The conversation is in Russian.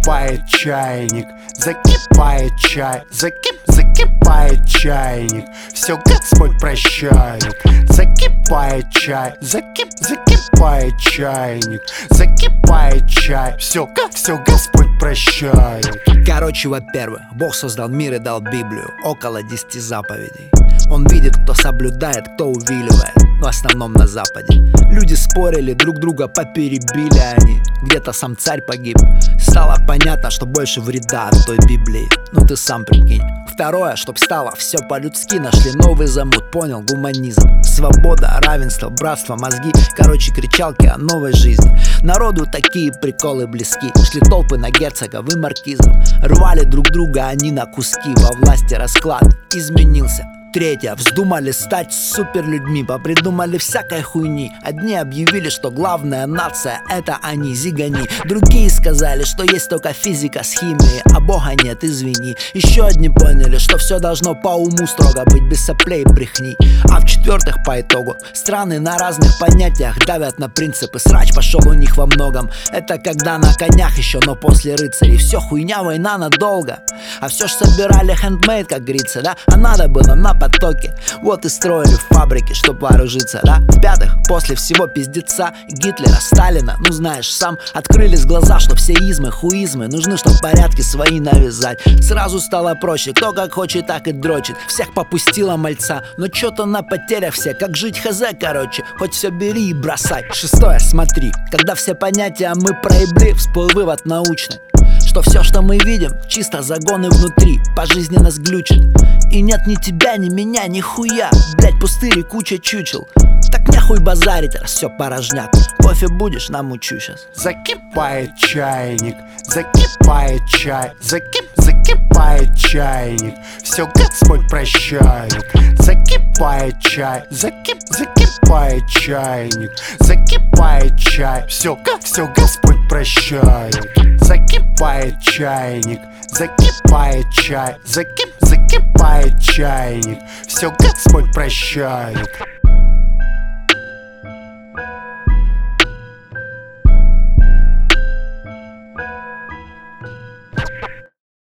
закипает чайник, закипает чай, закипает чайник. Все Господь прощает. Закипает чай, закипает чайник, закипает чай. Все Господь прощает. Короче, во-первых, Бог создал мир и дал Библию, около 10 заповедей. Он видит, кто соблюдает, кто увиливает, в основном на Западе. Люди спорили, друг друга поперебили они. Где-то сам царь погиб. Стало понятно, что больше вреда от той Библии. Ну ты сам прикинь. Второе, чтоб стало все по-людски, нашли новый замут, понял, гуманизм. Свобода, равенство, братство, мозги. Короче, кричалки о новой жизни. Народу такие приколы близки. Шли толпы на герцогов и маркизов. Рвали друг друга они на куски. Во власти расклад изменился. Третье, вздумали стать суперлюдьми, попридумали всякой хуйни. Одни объявили, что главная нация — это они, зигани. Другие сказали, что есть только физика с химией, а Бога нет, извини. Еще одни поняли, что все должно по уму строго быть, без соплей и брехни. А в-четвертых, по итогу, страны на разных понятиях давят на принципы. Срач пошел у них во многом. Это когда на конях еще, но после рыцарей. Все хуйня, война надолго. А все ж собирали хендмейд, как говорится, да? А надо было на потоке. Вот и строили фабрики, чтоб вооружиться, да? В-пятых, после всего пиздеца Гитлера, Сталина, ну знаешь сам, открылись глаза, что все измы, хуизмы нужны, чтоб порядки свои навязать. Сразу стало проще, кто как хочет, так и дрочит. Всех попустила мальца, но чё-то на потерях все. Как жить хз, короче, хоть все бери и бросай. Шестое, смотри, когда все понятия мы проебли, всплыл вывод научный, что все, что мы видим, чисто загоны внутри. По жизни нас глючит. И нет ни тебя, ни меня, ни хуя. Блять, пустырь и куча чучел. Так нахуй базарить, раз все порожняк. Кофе будешь, намучу сейчас. Закипает чайник, закипает чай, закипает чайник. Все Господь прощает. Закипает чай, закипает чайник, закипает чай. Все Господь прощает. Закипает чайник, закипает чай, закипает чайник. Все Господь прощает.